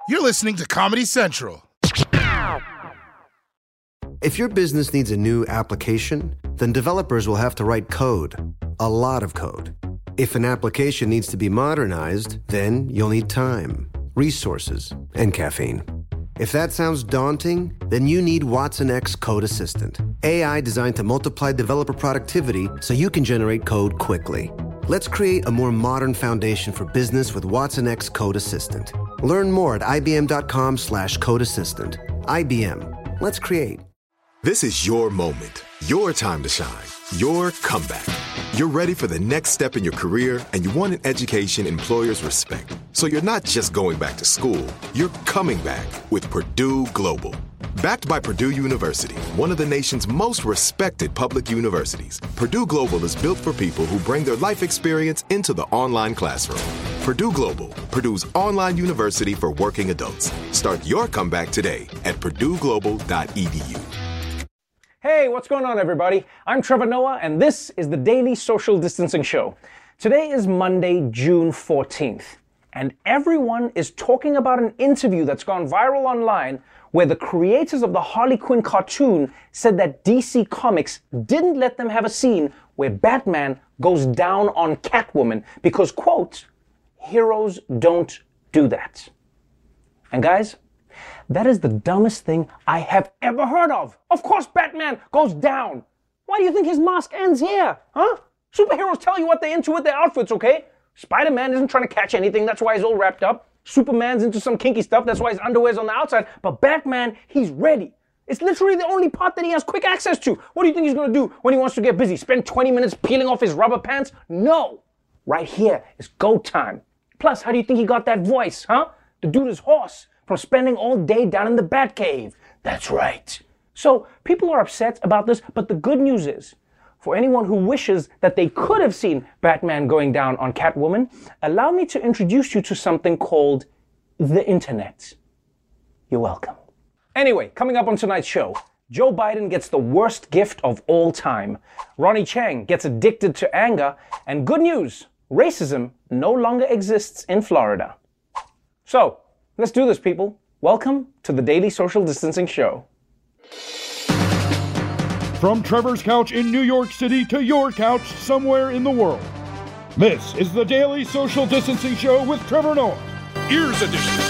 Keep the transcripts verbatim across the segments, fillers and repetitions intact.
You're listening to Comedy Central. If your business needs a new application, then developers will have to write code. A lot of code. If an application needs to be modernized, then you'll need time, resources, and caffeine. If that sounds daunting, then you need Watson X Code Assistant. A I designed to multiply developer productivity so you can generate code quickly. Let's create a more modern foundation for business with Watson X Code Assistant. Learn more at ibm.com slash code assistant. I B M. Let's create. This is your moment, your time to shine, your comeback. You're ready for the next step in your career, and you want an education employers respect. So you're not just going back to school, you're coming back with Purdue Global. Backed by Purdue University, one of the nation's most respected public universities, Purdue Global is built for people who bring their life experience into the online classroom. Purdue Global, Purdue's online university for working adults. Start your comeback today at purdue global dot e d u. Hey, what's going on, everybody? I'm Trevor Noah, and this is the Daily Social Distancing Show. Today is Monday, June fourteenth, and everyone is talking about an interview that's gone viral online where the creators of the Harley Quinn cartoon said that D C Comics didn't let them have a scene where Batman goes down on Catwoman because, quote, heroes don't do that. And guys, that is the dumbest thing I have ever heard of. Of course Batman goes down. Why do you think his mask ends here? Huh? Superheroes tell you what they're into with their outfits, okay? Spider-Man isn't trying to catch anything, that's why he's all wrapped up. Superman's into some kinky stuff, that's why his underwear's on the outside. But Batman, he's ready. It's literally the only part that he has quick access to. What do you think he's gonna do when he wants to get busy? Spend twenty minutes peeling off his rubber pants? No. Right here is go time. Plus, how do you think he got that voice, huh? The dude is hoarse from spending all day down in the Batcave. That's right. So people are upset about this, but the good news is, for anyone who wishes that they could have seen Batman going down on Catwoman, allow me to introduce you to something called the internet. You're welcome. Anyway, coming up on tonight's show, Joe Biden gets the worst gift of all time. Ronny Chieng gets addicted to anger, and good news, racism no longer exists in Florida. So, let's do this, people. Welcome to the Daily Social Distancing Show. From Trevor's couch in New York City to your couch somewhere in the world. This is the Daily Social Distancing Show with Trevor Noah. Ears Edition.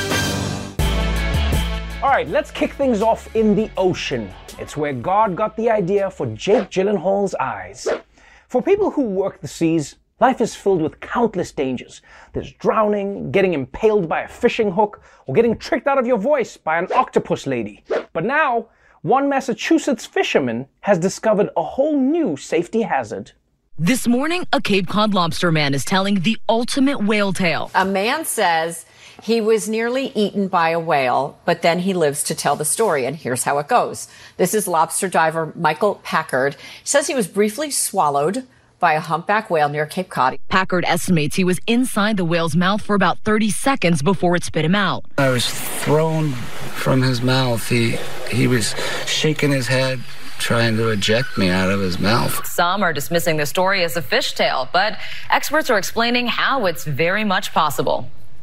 All right, let's kick things off in the ocean. It's where God got the idea for Jake Gyllenhaal's eyes. For people who work the seas, life is filled with countless dangers. There's drowning, getting impaled by a fishing hook, or getting tricked out of your voice by an octopus lady. But now, one Massachusetts fisherman has discovered a whole new safety hazard. This morning, a Cape Cod lobster man is telling the ultimate whale tale. A man says he was nearly eaten by a whale, but then he lives to tell the story, and here's how it goes. This is lobster diver Michael Packard. He says he was briefly swallowed by a humpback whale near Cape Cod. Packard estimates he was inside the whale's mouth for about thirty seconds before it spit him out. I was thrown from his mouth. He, he was shaking his head, trying to eject me out of his mouth. Some are dismissing the story as a fishtail, but experts are explaining how it's very much possible.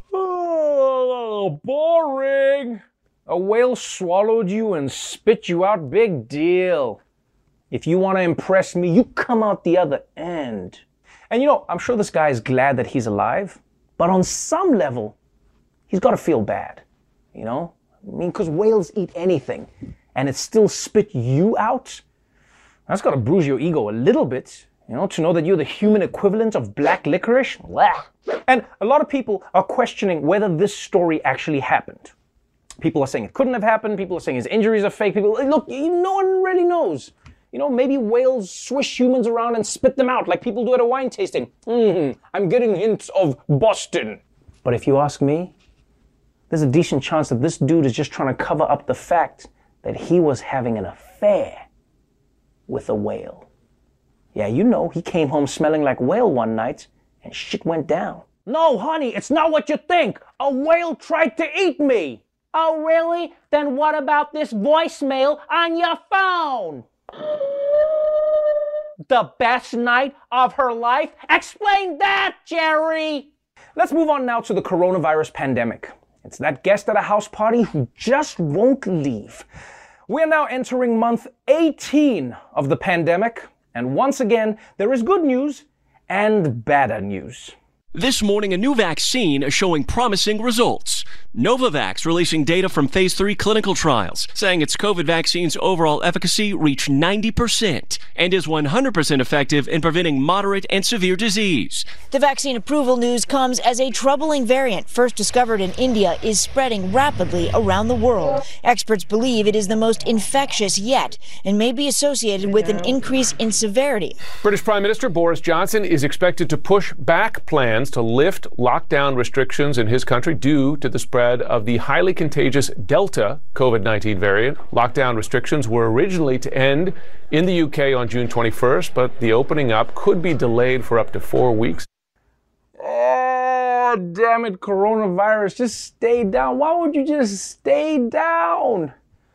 Oh, boring. A whale swallowed you and spit you out. Big deal. If you want to impress me, you come out the other end. And you know, I'm sure this guy is glad that he's alive, but on some level, he's got to feel bad. You know? I mean, because whales eat anything, and it still spit you out? That's got to bruise your ego a little bit, you know, to know that you're the human equivalent of black licorice. Blah. And a lot of people are questioning whether this story actually happened. People are saying it couldn't have happened. People are saying his injuries are fake. People, look, no one really knows. You know, maybe whales swish humans around and spit them out like people do at a wine tasting. Mm-hmm. I'm getting hints of Boston. But if you ask me, there's a decent chance that this dude is just trying to cover up the fact that he was having an affair with a whale. Yeah, you know, he came home smelling like whale one night and shit went down. No, honey, it's not what you think. A whale tried to eat me. Oh, really? Then what about this voicemail on your phone? The best night of her life? Explain that, Jerry! Let's move on now to the coronavirus pandemic. It's that guest at a house party who just won't leave. We're now entering month eighteen of the pandemic, and once again, there is good news and badder news. This morning, a new vaccine is showing promising results. Novavax releasing data from phase three clinical trials, saying its COVID vaccine's overall efficacy reached ninety percent and is one hundred percent effective in preventing moderate and severe disease. The vaccine approval news comes as a troubling variant, first discovered in India, is spreading rapidly around the world. Experts believe it is the most infectious yet and may be associated with an increase in severity. British Prime Minister Boris Johnson is expected to push back plans to lift lockdown restrictions in his country due to the spread of the highly contagious Delta COVID nineteen variant. Lockdown restrictions were originally to end in the U K on June twenty-first, but the opening up could be delayed for up to four weeks. Oh, damn it, coronavirus, just stay down. Why would you just stay down?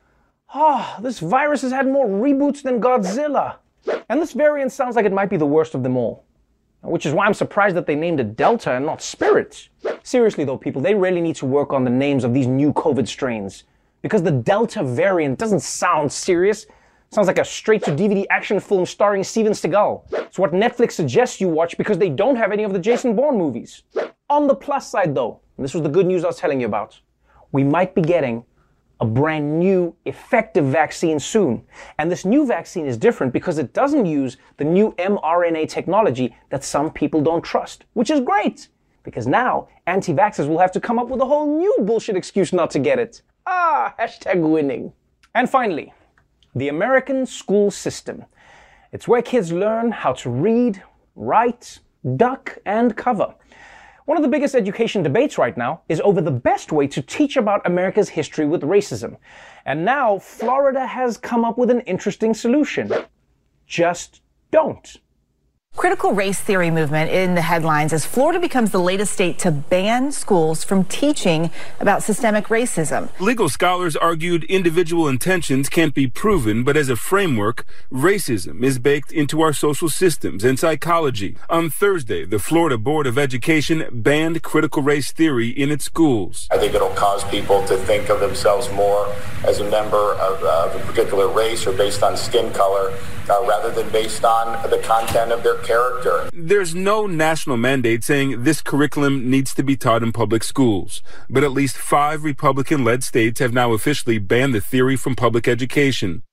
Oh, this virus has had more reboots than Godzilla. And this variant sounds like it might be the worst of them all. Which is why I'm surprised that they named it Delta and not Spirits. Seriously though, people, they really need to work on the names of these new COVID strains. Because the Delta variant doesn't sound serious. It sounds like a straight-to-D V D action film starring Steven Seagal. It's what Netflix suggests you watch because they don't have any of the Jason Bourne movies. On the plus side though, and this was the good news I was telling you about, we might be getting a brand new effective vaccine soon. And this new vaccine is different because it doesn't use the new mRNA technology that some people don't trust, which is great. Because now anti-vaxxers will have to come up with a whole new bullshit excuse not to get it. Ah, hashtag winning. And finally, the American school system. It's where kids learn how to read, write, duck, and cover. One of the biggest education debates right now is over the best way to teach about America's history with racism. And now Florida has come up with an interesting solution. Just don't. Critical race theory movement in the headlines as Florida becomes the latest state to ban schools from teaching about systemic racism. Legal scholars argued individual intentions can't be proven, but as a framework, racism is baked into our social systems and psychology. On Thursday, the Florida Board of Education banned critical race theory in its schools. I think it'll cause people to think of themselves more as a member of, uh, of a particular race or based on skin color, uh, rather than based on the content of their character. There's no national mandate saying this curriculum needs to be taught in public schools, but at least five Republican-led states have now officially banned the theory from public education.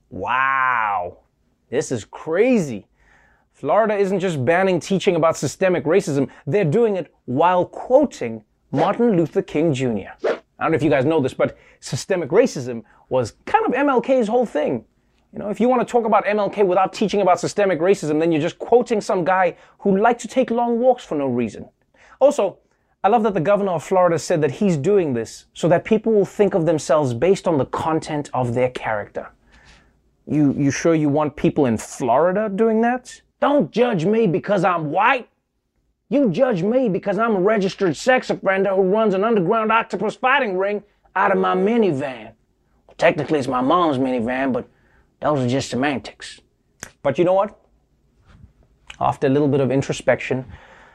Wow, this is crazy. Florida isn't just banning teaching about systemic racism, they're doing it while quoting Martin Luther King Junior I don't know if you guys know this, but systemic racism was kind of M L K's whole thing. You know, if you want to talk about M L K without teaching about systemic racism, then you're just quoting some guy who liked to take long walks for no reason. Also, I love that the governor of Florida said that he's doing this so that people will think of themselves based on the content of their character. You, you sure you want people in Florida doing that? Don't judge me because I'm white. You judge me because I'm a registered sex offender who runs an underground octopus fighting ring out of my minivan. Well, technically it's my mom's minivan, but those are just semantics. But you know what? After a little bit of introspection,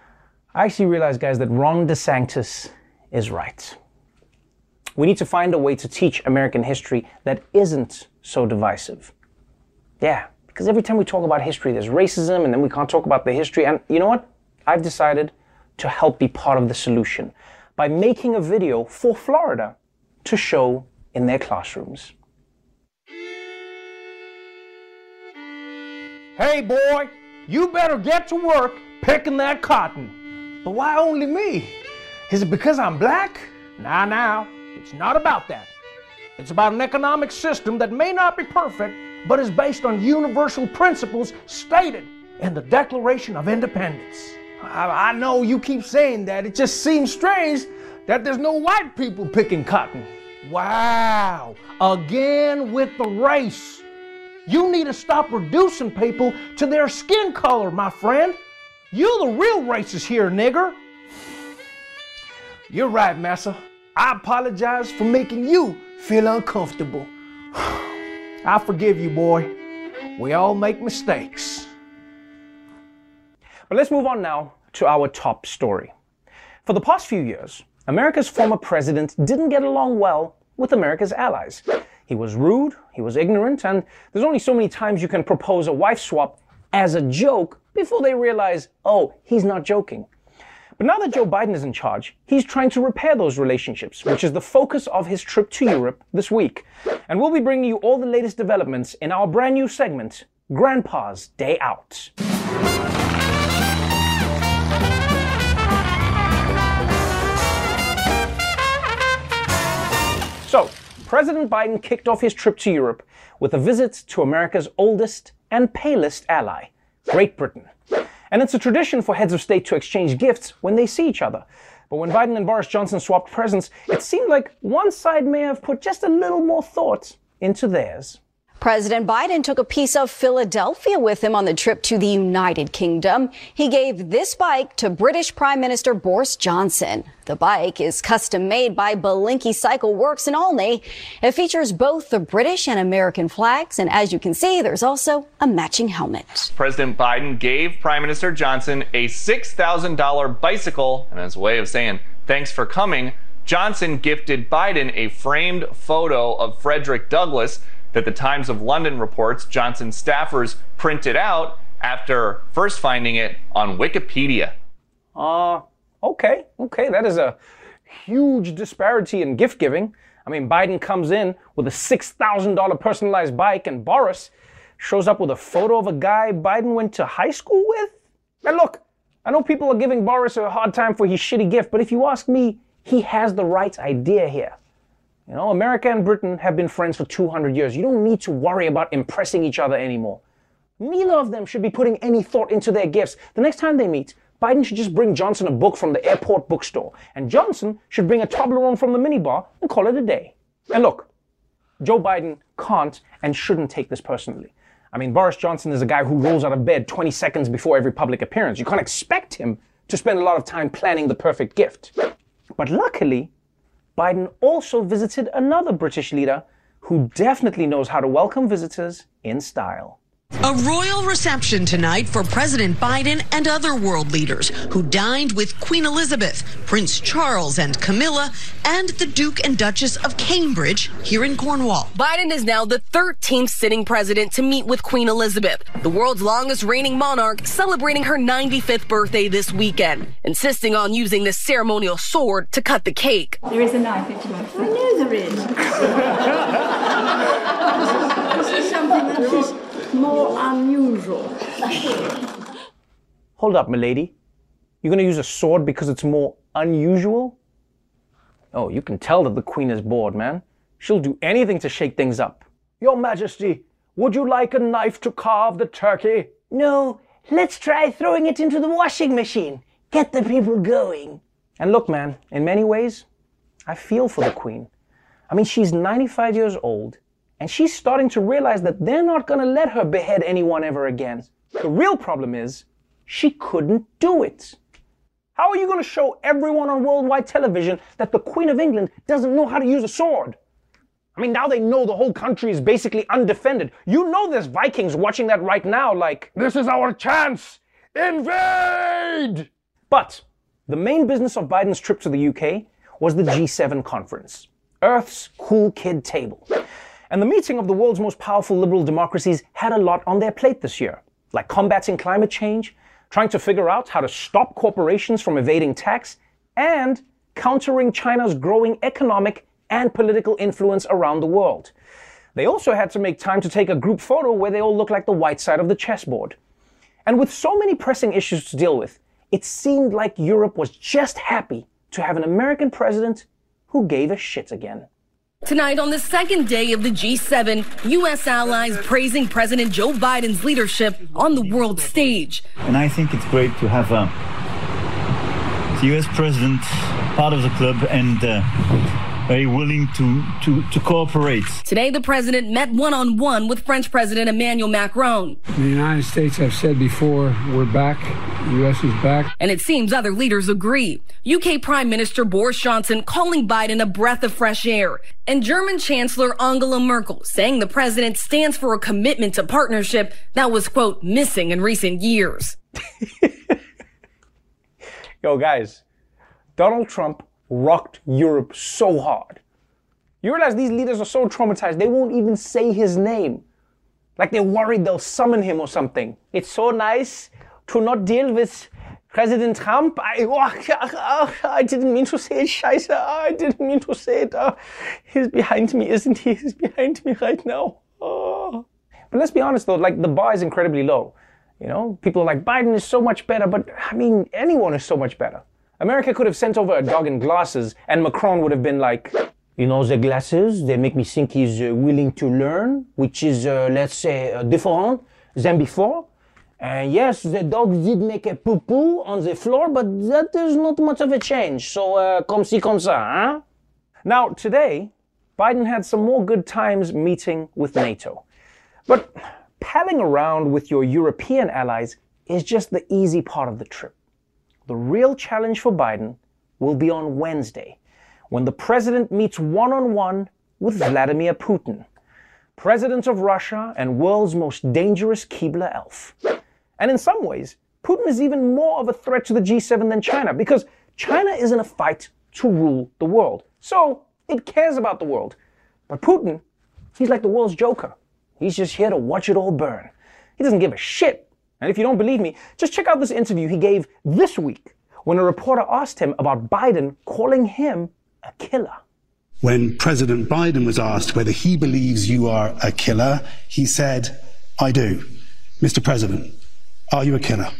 I actually realized, guys, that Ron DeSantis is right. We need to find a way to teach American history that isn't so divisive. Yeah, because every time we talk about history, there's racism, and then we can't talk about the history. And you know what? I've decided to help be part of the solution by making a video for Florida to show in their classrooms. Hey boy, you better get to work picking that cotton. But why only me? Is it because I'm black? Nah, now, it's not about that. It's about an economic system that may not be perfect, but is based on universal principles stated in the Declaration of Independence. I, I know you keep saying that. It just seems strange that there's no white people picking cotton. Wow, again with the race. You need to stop reducing people to their skin color, my friend. You're the real racist here, nigger. You're right, massa. I apologize for making you feel uncomfortable. I forgive you, boy. We all make mistakes. But let's move on now to our top story. For the past few years, America's former president didn't get along well with America's allies. He was rude, he was ignorant, and there's only so many times you can propose a wife swap as a joke before they realize, oh, he's not joking. But now that Joe Biden is in charge, he's trying to repair those relationships, which is the focus of his trip to Europe this week. And we'll be bringing you all the latest developments in our brand new segment, Grandpa's Day Out. So, President Biden kicked off his trip to Europe with a visit to America's oldest and palest ally, Great Britain. And it's a tradition for heads of state to exchange gifts when they see each other. But when Biden and Boris Johnson swapped presents, it seemed like one side may have put just a little more thought into theirs. President Biden took a piece of Philadelphia with him on the trip to the United Kingdom. He gave this bike to British Prime Minister Boris Johnson. The bike is custom made by Balinky Cycle Works in Olney. It features both the British and American flags, and as you can see, there's also a matching helmet. President Biden gave Prime Minister Johnson a six thousand dollars bicycle, and as a way of saying thanks for coming, Johnson gifted Biden a framed photo of Frederick Douglass that the Times of London reports Johnson's staffers printed out after first finding it on Wikipedia. Uh, okay, okay, that is a huge disparity in gift giving. I mean, Biden comes in with a six thousand dollars personalized bike, and Boris shows up with a photo of a guy Biden went to high school with? And look, I know people are giving Boris a hard time for his shitty gift, but if you ask me, he has the right idea here. You know, America and Britain have been friends for two hundred years. You don't need to worry about impressing each other anymore. Neither of them should be putting any thought into their gifts. The next time they meet, Biden should just bring Johnson a book from the airport bookstore, and Johnson should bring a Toblerone from the minibar and call it a day. And look, Joe Biden can't and shouldn't take this personally. I mean, Boris Johnson is a guy who rolls out of bed twenty seconds before every public appearance. You can't expect him to spend a lot of time planning the perfect gift. But luckily, Biden also visited another British leader who definitely knows how to welcome visitors in style. A royal reception tonight for President Biden and other world leaders who dined with Queen Elizabeth, Prince Charles and Camilla, and the Duke and Duchess of Cambridge here in Cornwall. Biden is now the thirteenth sitting president to meet with Queen Elizabeth, the world's longest reigning monarch, celebrating her ninety-fifth birthday this weekend, insisting on using this ceremonial sword to cut the cake. There is a knife into my foot. I know there is. This is something that is more unusual. Hold up, milady. You're gonna use a sword because it's more unusual? Oh, you can tell that the Queen is bored, man. She'll do anything to shake things up. Your Majesty, would you like a knife to carve the turkey? No, let's try throwing it into the washing machine. Get the people going. And look, man, in many ways, I feel for the Queen. I mean, she's ninety-five years old, and she's starting to realize that they're not going to let her behead anyone ever again. The real problem is, she couldn't do it. How are you going to show everyone on worldwide television that the Queen of England doesn't know how to use a sword? I mean, now they know the whole country is basically undefended. You know there's Vikings watching that right now like, this is our chance! Invade! But the main business of Biden's trip to the U K was the G seven conference, Earth's cool kid table. And the meeting of the world's most powerful liberal democracies had a lot on their plate this year, like combating climate change, trying to figure out how to stop corporations from evading tax, and countering China's growing economic and political influence around the world. They also had to make time to take a group photo where they all look like the white side of the chessboard. And with so many pressing issues to deal with, it seemed like Europe was just happy to have an American president who gave a shit again. Tonight, on the second day of the G seven, U S allies praising President Joe Biden's leadership on the world stage. And I think it's great to have uh, the U S president part of the club and uh, very willing to, to, to cooperate. Today, the president met one-on-one with French President Emmanuel Macron. The United States, I've said before, we're back. The U S is back. And it seems other leaders agree. U K Prime Minister Boris Johnson calling Biden a breath of fresh air. And German Chancellor Angela Merkel saying the president stands for a commitment to partnership that was, quote, missing in recent years. Yo, guys, Donald Trump rocked Europe so hard. You realize these leaders are so traumatized, they won't even say his name. Like they're worried they'll summon him or something. It's so nice to not deal with President Trump. I, oh, I didn't mean to say it, Scheiße. I didn't mean to say it. Uh, he's behind me, isn't he? He's behind me right now. Oh. But let's be honest though, like the bar is incredibly low. You know, people are like, Biden is so much better, but I mean, anyone is so much better. America could have sent over a dog in glasses and Macron would have been like, you know, the glasses, they make me think he's uh, willing to learn, which is, uh, let's say, uh, different than before. And yes, the dog did make a poo-poo on the floor, but that is not much of a change. So, uh, comme ci, comme ça, huh? Now, today, Biden had some more good times meeting with NATO. But palling around with your European allies is just the easy part of the trip. The real challenge for Biden will be on Wednesday, when the president meets one-on-one with Vladimir Putin, president of Russia and world's most dangerous Keebler elf. And in some ways, Putin is even more of a threat to the G seven than China, because China is in a fight to rule the world. So it cares about the world. But Putin, he's like the world's Joker. He's just here to watch it all burn. He doesn't give a shit. And if you don't believe me, just check out this interview he gave this week when a reporter asked him about Biden calling him a killer. When President Biden was asked whether he believes you are a killer, he said, I do. Mister President, are you a killer?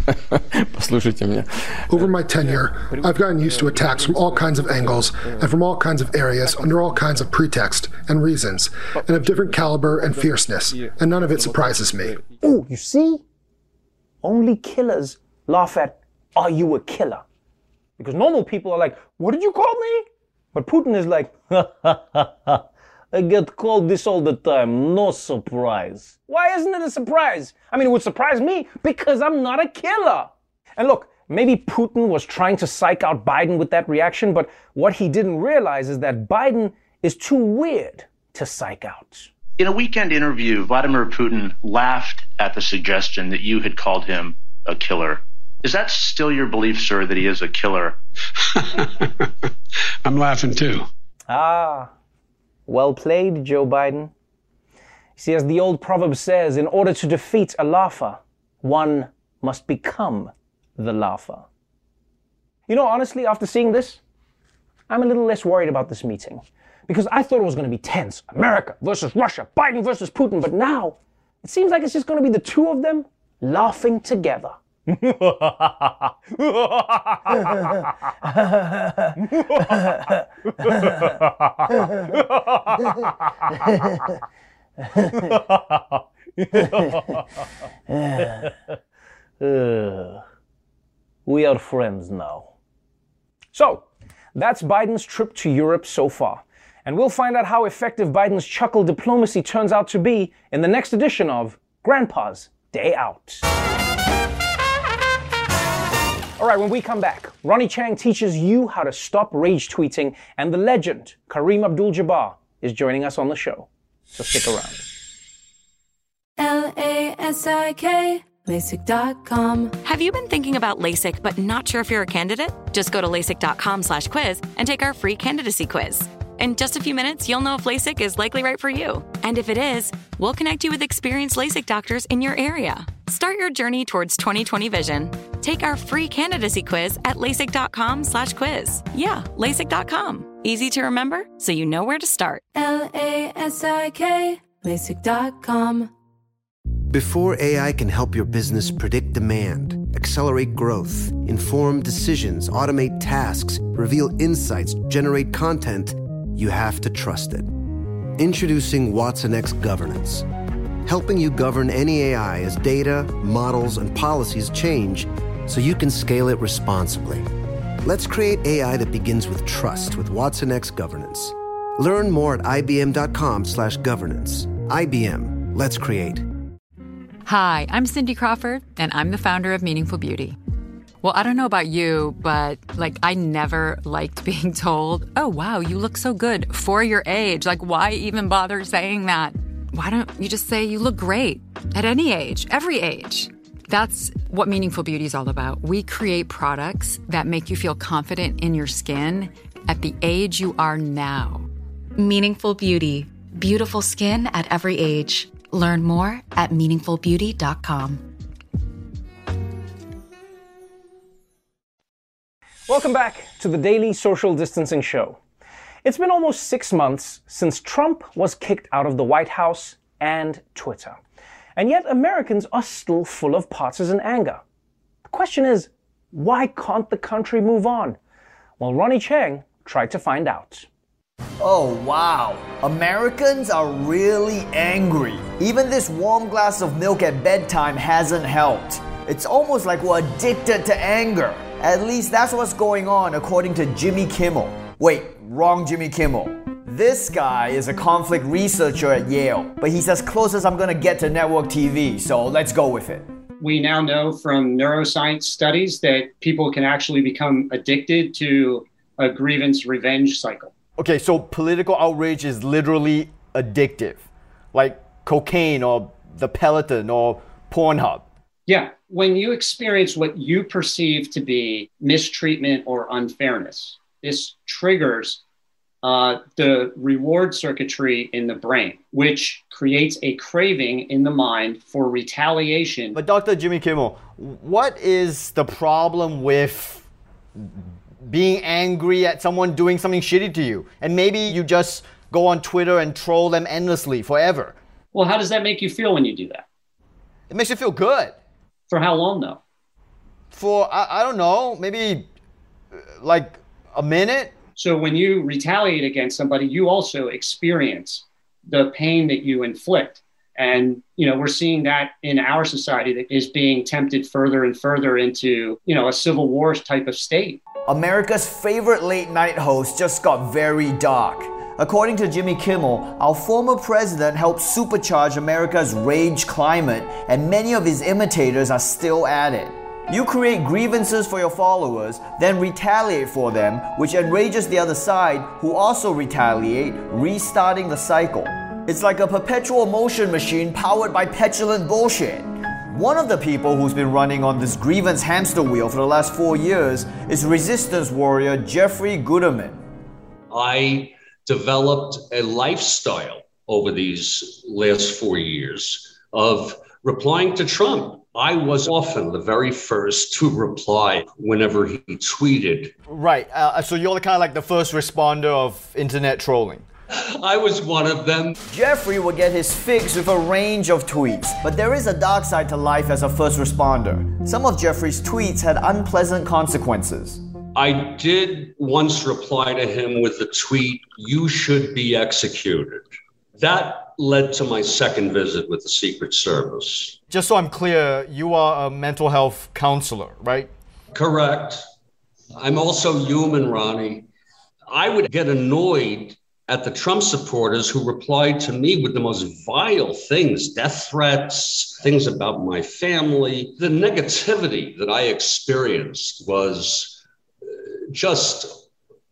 Over my tenure, I've gotten used to attacks from all kinds of angles and from all kinds of areas under all kinds of pretext and reasons, and of different caliber and fierceness, and none of it surprises me. Oh, you see? Only killers laugh at, are you a killer? Because normal people are like, what did you call me? But Putin is like, ha ha ha ha. I get called this all the time, no surprise. Why isn't it a surprise? I mean, it would surprise me because I'm not a killer. And look, maybe Putin was trying to psych out Biden with that reaction, but what he didn't realize is that Biden is too weird to psych out. In a weekend interview, Vladimir Putin laughed at the suggestion that you had called him a killer. Is that still your belief, sir, that he is a killer? I'm laughing too. Ah. Well played, Joe Biden. See, as the old proverb says, in order to defeat a laugher, one must become the laugher. You know, honestly, after seeing this, I'm a little less worried about this meeting. Because I thought it was going to be tense. America versus Russia, Biden versus Putin. But now, it seems like it's just going to be the two of them laughing together. uh, we are friends now. So, that's Biden's trip to Europe so far. And we'll find out how effective Biden's chuckle diplomacy turns out to be in the next edition of Grandpa's Day Out. All right, when we come back, Ronnie Chang teaches you how to stop rage tweeting, and the legend, Kareem Abdul-Jabbar, is joining us on the show. So stick around. L A S I K, LASIK dot com. Have you been thinking about LASIK but not sure if you're a candidate? Just go to LASIK dot com slash quiz and take our free candidacy quiz. In just a few minutes, you'll know if LASIK is likely right for you. And if it is, we'll connect you with experienced LASIK doctors in your area. Start your journey towards twenty twenty vision. Take our free candidacy quiz at LASIK dot com slash quiz. Yeah, LASIK dot com. Easy to remember, so you know where to start. L A S I K, LASIK dot com. Before A I can help your business predict demand, accelerate growth, inform decisions, automate tasks, reveal insights, generate content, you have to trust it. Introducing watsonx Governance, helping you govern any A I as data, models, and policies change so you can scale it responsibly. Let's create A I that begins with trust with watsonx Governance. Learn more at ibm dot com slash governance. I B M, let's create. Hi, I'm Cindy Crawford, and I'm the founder of Meaningful Beauty. Well, I don't know about you, but, like, I never liked being told, oh, wow, you look so good for your age. Like, why even bother saying that? Why don't you just say you look great at any age, every age? That's what Meaningful Beauty is all about. We create products that make you feel confident in your skin at the age you are now. Meaningful Beauty. Beautiful skin at every age. Learn more at meaningful beauty dot com. Welcome back to the Daily Social Distancing Show. It's been almost six months since Trump was kicked out of the White House and Twitter. And yet Americans are still full of partisan anger. The question is, why can't the country move on? Well, Ronnie Cheng tried to find out. Oh wow, Americans are really angry. Even this warm glass of milk at bedtime hasn't helped. It's almost like we're addicted to anger. At least that's what's going on according to Jimmy Kimmel. Wait, wrong Jimmy Kimmel. This guy is a conflict researcher at Yale, but he's as close as I'm gonna get to network T V, so let's go with it. We now know from neuroscience studies that people can actually become addicted to a grievance revenge cycle. Okay, so political outrage is literally addictive, like cocaine or the Peloton or Pornhub. Yeah, when you experience what you perceive to be mistreatment or unfairness, this triggers uh, the reward circuitry in the brain, which creates a craving in the mind for retaliation. But Doctor Jimmy Kimmel, what is the problem with being angry at someone doing something shitty to you? And maybe you just go on Twitter and troll them endlessly forever. Well, how does that make you feel when you do that? It makes you feel good. For how long, though? For, I, I don't know, maybe uh, like a minute. So when you retaliate against somebody, you also experience the pain that you inflict. And, you know, we're seeing that in our society that is being tempted further and further into, you know, a civil war type of state. America's favorite late night host just got very dark. According to Jimmy Kimmel, our former president helped supercharge America's rage climate, and many of his imitators are still at it. You create grievances for your followers, then retaliate for them, which enrages the other side, who also retaliate, restarting the cycle. It's like a perpetual motion machine powered by petulant bullshit. One of the people who's been running on this grievance hamster wheel for the last four years is resistance warrior Jeffrey Guterman. I developed a lifestyle over these last four years of replying to Trump. I was often the very first to reply whenever he tweeted. Right, uh, so you're kind of like the first responder of internet trolling. I was one of them. Jeffrey will get his fix with a range of tweets, but there is a dark side to life as a first responder. Some of Jeffrey's tweets had unpleasant consequences. I did once reply to him with the tweet, "You should be executed." That led to my second visit with the Secret Service. Just so I'm clear, you are a mental health counselor, right? Correct. I'm also human, Ronnie. I would get annoyed at the Trump supporters who replied to me with the most vile things, death threats, things about my family. The negativity that I experienced was just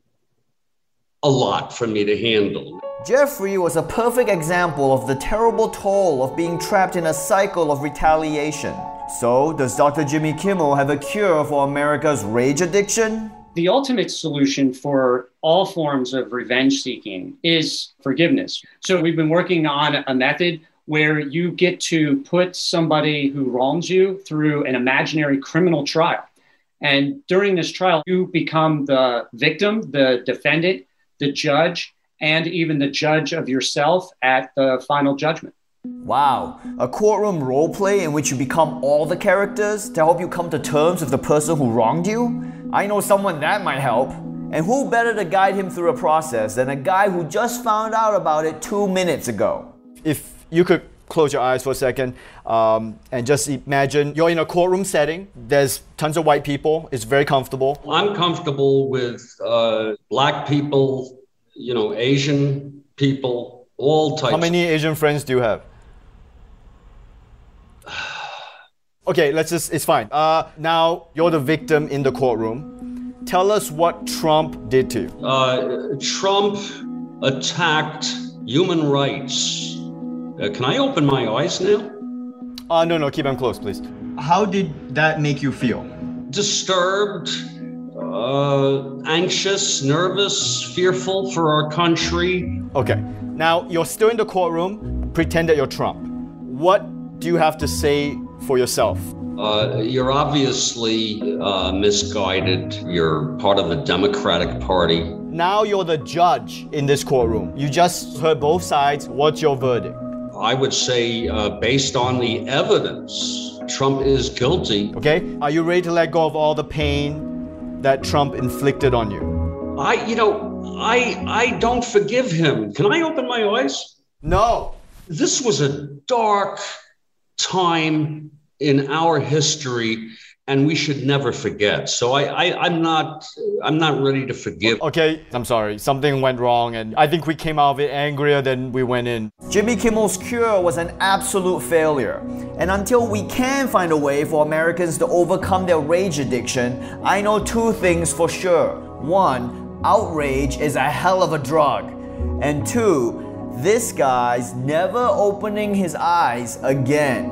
a lot for me to handle. Jeffrey was a perfect example of the terrible toll of being trapped in a cycle of retaliation. So, does Doctor Jimmy Kimmel have a cure for America's rage addiction? The ultimate solution for all forms of revenge seeking is forgiveness. So we've been working on a method where you get to put somebody who wrongs you through an imaginary criminal trial. And during this trial, you become the victim, the defendant, the judge, and even the judge of yourself at the final judgment. Wow, a courtroom roleplay in which you become all the characters to help you come to terms with the person who wronged you? I know someone that might help. And who better to guide him through a process than a guy who just found out about it two minutes ago? If you could close your eyes for a second um, and just imagine you're in a courtroom setting. There's tons of white people. It's very comfortable. I'm comfortable with uh, black people, you know, Asian people, all types. How many Asian friends do you have? Okay, let's just, it's fine. Uh, now, you're the victim in the courtroom. Tell us what Trump did to you. Uh, Trump attacked human rights. Uh, can I open my eyes now? Uh, no, no, keep them closed, please. How did that make you feel? Disturbed, uh, anxious, nervous, fearful for our country. Okay, now you're still in the courtroom. Pretend that you're Trump. What do you have to say for yourself? Uh, you're obviously uh, misguided. You're part of the Democratic Party. Now you're the judge in this courtroom. You just heard both sides. What's your verdict? I would say, uh, based on the evidence, Trump is guilty. Okay, are you ready to let go of all the pain that Trump inflicted on you? I, you know, I, I don't forgive him. Can I open my eyes? No. This was a dark time in our history, and we should never forget. So I, I, I'm not, I'm not ready to forgive. Okay, I'm sorry. Something went wrong, and I think we came out of it angrier than we went in. Jimmy Kimmel's cure was an absolute failure. And until we can find a way for Americans to overcome their rage addiction, I know two things for sure. One, outrage is a hell of a drug. And two, this guy's never opening his eyes again.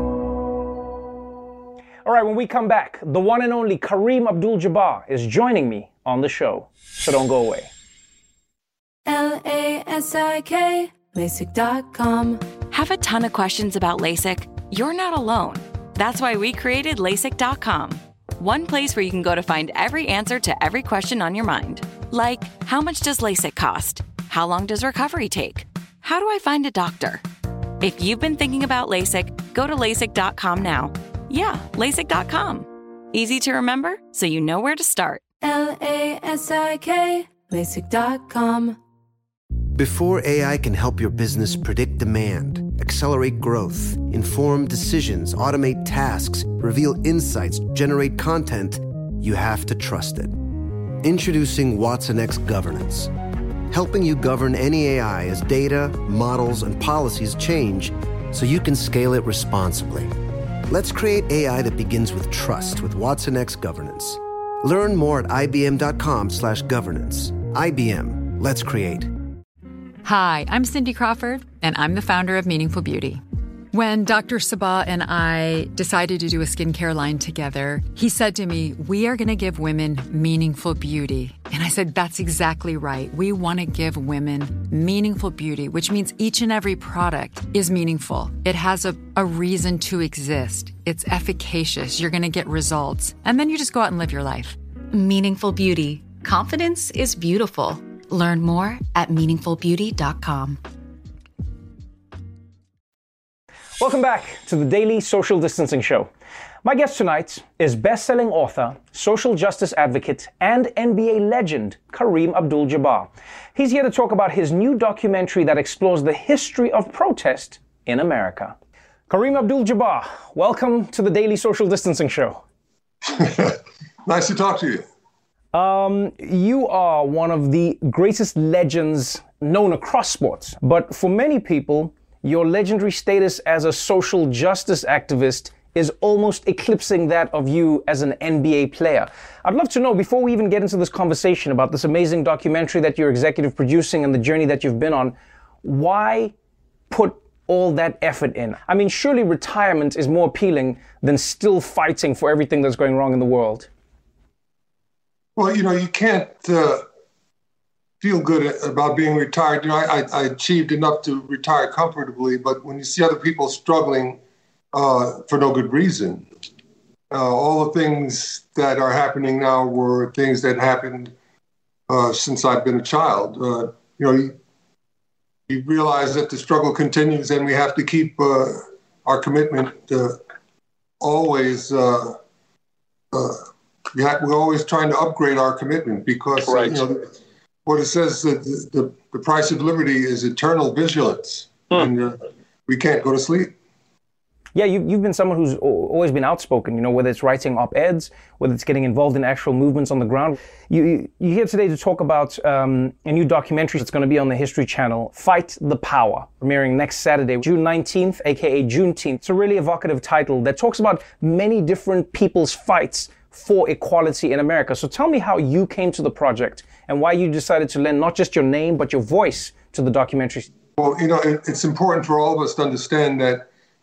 All right, when we come back, the one and only Kareem Abdul-Jabbar is joining me on the show. So don't go away. L A S I K, LASIK dot com. Have a ton of questions about LASIK? You're not alone. That's why we created LASIK dot com. One place where you can go to find every answer to every question on your mind. Like, how much does LASIK cost? How long does recovery take? How do I find a doctor? If you've been thinking about LASIK, go to LASIK dot com now. Yeah, LASIK dot com. Easy to remember, so you know where to start. L A S I K, LASIK dot com. Before A I can help your business predict demand, accelerate growth, inform decisions, automate tasks, reveal insights, generate content, you have to trust it. Introducing watsonx Governance, helping you govern any A I as data, models, and policies change so you can scale it responsibly. Let's create A I that begins with trust with watsonx Governance. Learn more at I B M dot com slash governance. I B M, let's create. Hi, I'm Cindy Crawford, and I'm the founder of Meaningful Beauty. When Doctor Sabah and I decided to do a skincare line together, he said to me, we are going to give women meaningful beauty. And I said, that's exactly right. We want to give women meaningful beauty, which means each and every product is meaningful. It has a, a reason to exist. It's efficacious. You're going to get results. And then you just go out and live your life. Meaningful Beauty. Confidence is beautiful. Learn more at meaningful beauty dot com. Welcome back to the Daily Social Distancing Show. My guest tonight is best-selling author, social justice advocate, and N B A legend, Kareem Abdul-Jabbar. He's here to talk about his new documentary that explores the history of protest in America. Kareem Abdul-Jabbar, welcome to the Daily Social Distancing Show. Nice to talk to you. Um, you are one of the greatest legends known across sports, but for many people, your legendary status as a social justice activist is almost eclipsing that of you as an N B A player. I'd love to know, before we even get into this conversation about this amazing documentary that you're executive producing and the journey that you've been on, why put all that effort in? I mean, surely retirement is more appealing than still fighting for everything that's going wrong in the world. Well, you know, you can't uh, feel good about being retired. You know, I, I achieved enough to retire comfortably, but when you see other people struggling uh, for no good reason, uh, all the things that are happening now were things that happened uh, since I've been a child. Uh, you know, you, you realize that the struggle continues, and we have to keep uh, our commitment uh, always. Uh, uh, we have, we're always trying to upgrade our commitment because right. you know, what it says that the, the, the price of liberty is eternal vigilance, hmm. and uh, we can't go to sleep. Yeah, you, you've been someone who's always been outspoken, you know, whether it's writing op-eds, whether it's getting involved in actual movements on the ground. You, you're here today to talk about um, a new documentary that's going to be on the History Channel, Fight the Power, premiering next Saturday, June nineteenth, aka Juneteenth. It's a really evocative title that talks about many different people's fights for equality in America. So tell me how you came to the project and why you decided to lend not just your name, but your voice to the documentary. Well, you know, it, it's important for all of us to understand that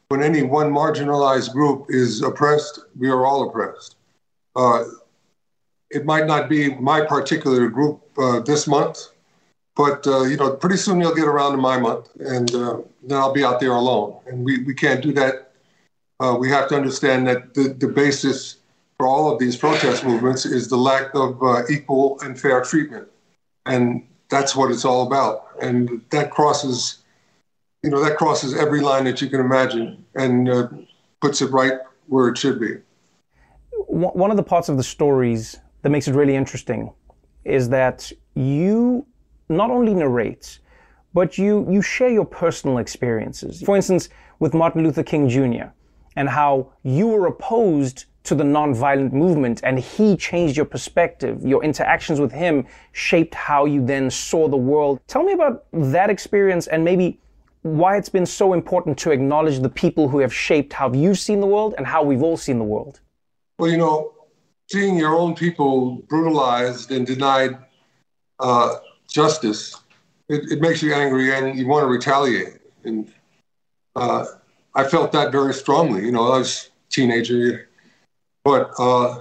when any one marginalized group is oppressed, we are all oppressed. Uh, it might not be my particular group uh, this month, but uh, you know, pretty soon you'll get around to my month, and uh, then I'll be out there alone. And we, we can't do that. Uh, we have to understand that the, the basis for all of these protest movements is the lack of uh, equal and fair treatment. And that's what it's all about. And that crosses, you know, that crosses every line that you can imagine and uh, puts it right where it should be. One of the parts of the stories that makes it really interesting is that you not only narrate, but you, you share your personal experiences. For instance, with Martin Luther King Junior, and how you were opposed to the nonviolent movement and he changed your perspective. Your interactions with him shaped how you then saw the world. Tell me about that experience and maybe why it's been so important to acknowledge the people who have shaped how you've seen the world and how we've all seen the world. Well, you know, seeing your own people brutalized and denied uh, justice, it, it makes you angry and you want to retaliate. And uh, I felt that very strongly. You know, I was a teenager, but uh,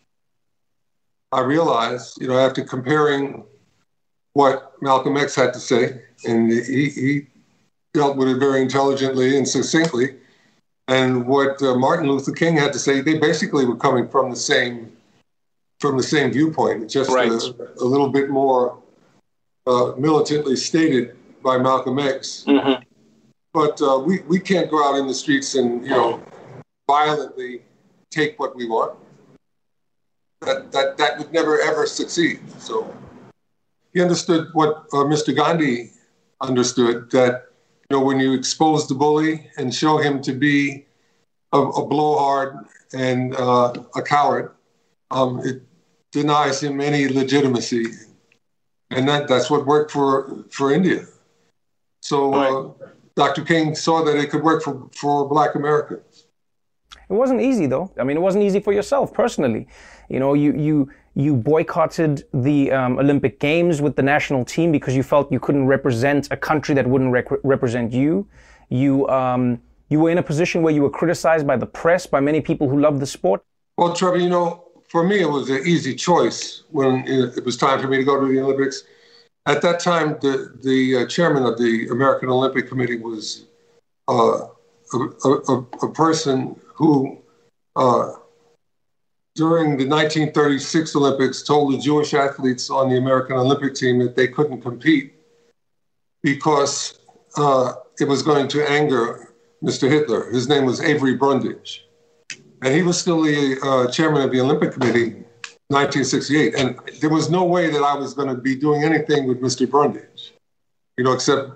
I realized, you know, after comparing what Malcolm X had to say, and he, he dealt with it very intelligently and succinctly, and what uh, Martin Luther King had to say, they basically were coming from the same from the same viewpoint, just right. a, a little bit more uh, militantly stated by Malcolm X. Mm-hmm. But uh, we, we can't go out in the streets and, you know, violently take what we want. That that that would never, ever succeed. So he understood what uh, Mister Gandhi understood, that, you know, when you expose the bully and show him to be a, a blowhard and uh, a coward, um, it denies him any legitimacy. And that, that's what worked for, for India. So uh, Doctor King saw that it could work for, for Black Americans. It wasn't easy, though. I mean, it wasn't easy for yourself personally. You know, you you you boycotted the um, Olympic Games with the national team because you felt you couldn't represent a country that wouldn't rec- represent you. You um, you were in a position where you were criticized by the press, by many people who love the sport. Well, Trevor, you know, for me, it was an easy choice when it was time for me to go to the Olympics. At that time, the, the uh, chairman of the American Olympic Committee was uh, a, a, a person who, uh, during the nineteen thirty-six Olympics, told the Jewish athletes on the American Olympic team that they couldn't compete because uh, it was going to anger Mister Hitler. His name was Avery Brundage. And he was still the uh, chairman of the Olympic Committee nineteen sixty-eight, and there was no way that I was going to be doing anything with Mister Brundage, you know, except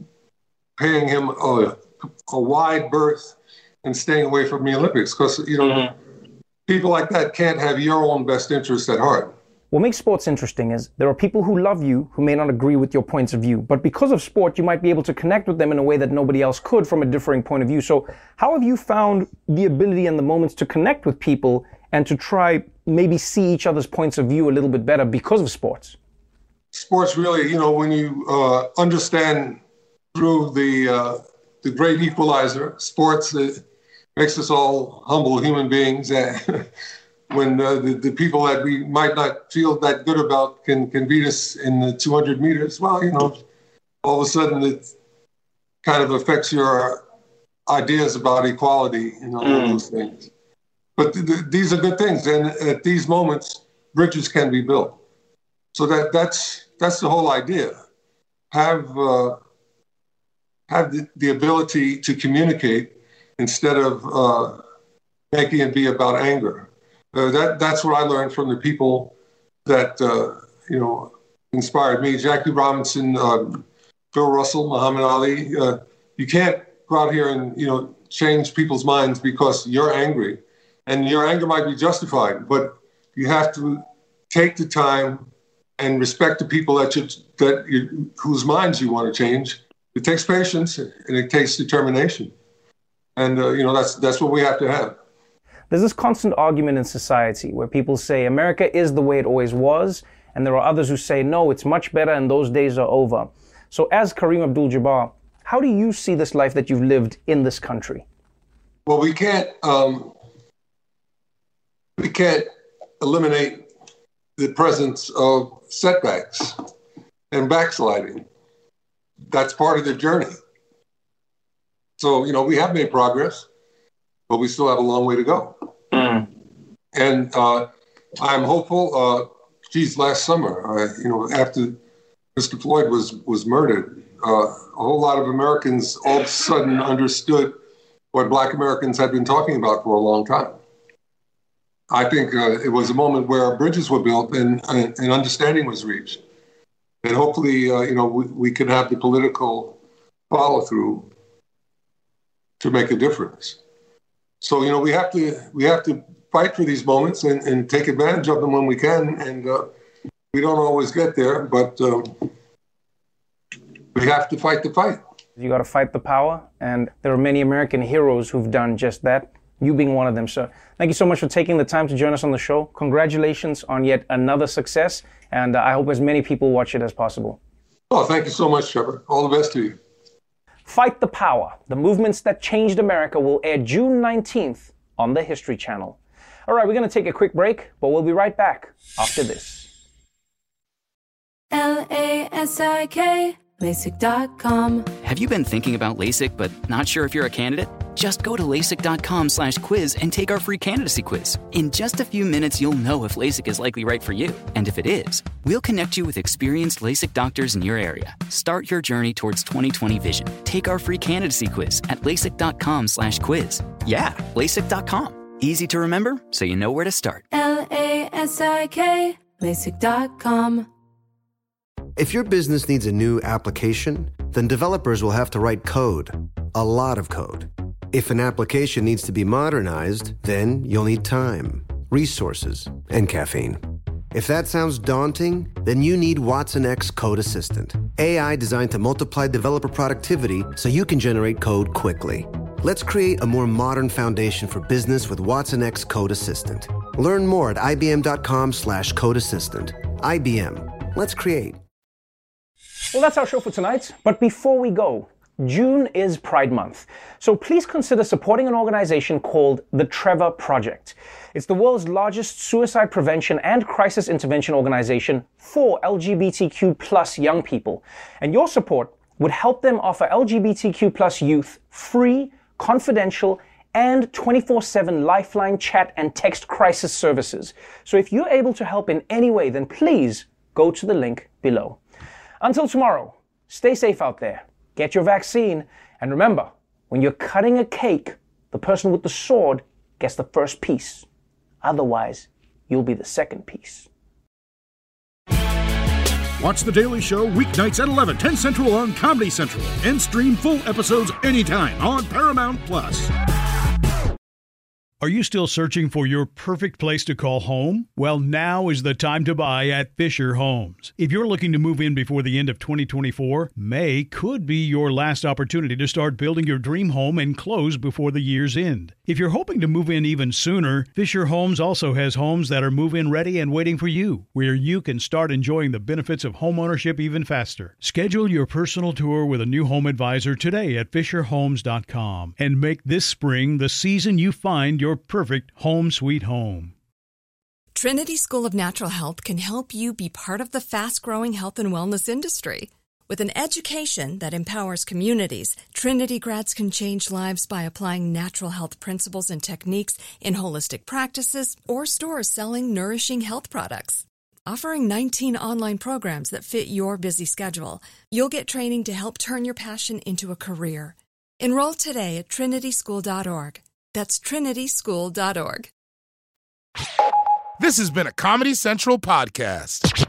paying him a, a wide berth and staying away from the Olympics, because, you know, mm-hmm. people like that can't have your own best interests at heart. What makes sports interesting is there are people who love you who may not agree with your points of view, but because of sport, you might be able to connect with them in a way that nobody else could from a differing point of view. So how have you found the ability and the moments to connect with people and to try maybe see each other's points of view a little bit better because of sports? Sports really, you know, when you uh, understand through the uh, the great equalizer, sports uh, makes us all humble human beings. When uh, the, the people that we might not feel that good about can, can beat us in the two hundred meters, well, you know, all of a sudden it kind of affects your ideas about equality and all mm. those things. But th- th- these are good things, and at these moments, bridges can be built. So that that's that's the whole idea. Have uh, have the, the ability to communicate instead of uh, making it be about anger. Uh, that that's what I learned from the people that uh, you know inspired me. Jackie Robinson, uh, Phil Russell, Muhammad Ali. Uh, you can't go out here and you know change people's minds because you're angry. And your anger might be justified, but you have to take the time and respect the people that you, that you, whose minds you want to change. It takes patience and it takes determination, and uh, you know that's that's what we have to have. There's this constant argument in society where people say America is the way it always was, and there are others who say no, it's much better, and those days are over. So, as Kareem Abdul-Jabbar, how do you see this life that you've lived in this country? Well, we can't um, we can't eliminate the presence of setbacks and backsliding. That's part of the journey. So, you know, we have made progress, but we still have a long way to go. Mm. And uh, I'm hopeful. Uh, geez, last summer, uh, you know, after Mister Floyd was was murdered, uh, a whole lot of Americans all of a sudden understood what Black Americans had been talking about for a long time. I think uh, it was a moment where bridges were built and, and, and understanding was reached. And hopefully, uh, you know, we, we can have the political follow-through to make a difference. So, you know, we have to we have to fight for these moments and, and take advantage of them when we can. And uh, we don't always get there, but um, we have to fight the fight. You got to fight the power, and there are many American heroes who've done just that, you being one of them, sir. Thank you so much for taking the time to join us on the show. Congratulations on yet another success, and uh, I hope as many people watch it as possible. Oh, thank you so much, Trevor. All the best to you. Fight the Power, the movements that changed America, will air June nineteenth on the History Channel. All right, we're going to take a quick break, but we'll be right back after this. L A S I K LASIK dot com. Have you been thinking about LASIK but not sure if you're a candidate? Just go to LASIK.com slash quiz and take our free candidacy quiz. In just a few minutes, you'll know if LASIK is likely right for you. And if it is, we'll connect you with experienced LASIK doctors in your area. Start your journey towards twenty twenty vision. Take our free candidacy quiz at LASIK.com slash quiz. Yeah, LASIK dot com. Easy to remember, so you know where to start. L A S I K LASIK dot com. If your business needs a new application, then developers will have to write code, a lot of code. If an application needs to be modernized, then you'll need time, resources, and caffeine. If that sounds daunting, then you need Watson X Code Assistant, A I designed to multiply developer productivity so you can generate code quickly. Let's create a more modern foundation for business with Watson X Code Assistant. Learn more at ibm.com slash code assistant. I B M. Let's create. Well, that's our show for tonight. But before we go, June is Pride Month. So please consider supporting an organization called the Trevor Project. It's the world's largest suicide prevention and crisis intervention organization for L G B T Q plus young people. And your support would help them offer L G B T Q plus youth free, confidential, and twenty-four seven lifeline chat and text crisis services. So if you're able to help in any way, then please go to the link below. Until tomorrow, stay safe out there, get your vaccine, and remember, when you're cutting a cake, the person with the sword gets the first piece. Otherwise, you'll be the second piece. Watch The Daily Show weeknights at eleven, ten Central on Comedy Central, and stream full episodes anytime on Paramount Plus. Are you still searching for your perfect place to call home? Well, now is the time to buy at Fisher Homes. If you're looking to move in before the end of twenty twenty-four, May could be your last opportunity to start building your dream home and close before the year's end. If you're hoping to move in even sooner, Fisher Homes also has homes that are move-in ready and waiting for you, where you can start enjoying the benefits of homeownership even faster. Schedule your personal tour with a new home advisor today at fisher homes dot com and make this spring the season you find your perfect home sweet home. Trinity School of Natural Health can help you be part of the fast-growing health and wellness industry. With an education that empowers communities, Trinity grads can change lives by applying natural health principles and techniques in holistic practices or stores selling nourishing health products. Offering nineteen online programs that fit your busy schedule, you'll get training to help turn your passion into a career. Enroll today at trinity school dot org. That's trinity school dot org. This has been a Comedy Central podcast.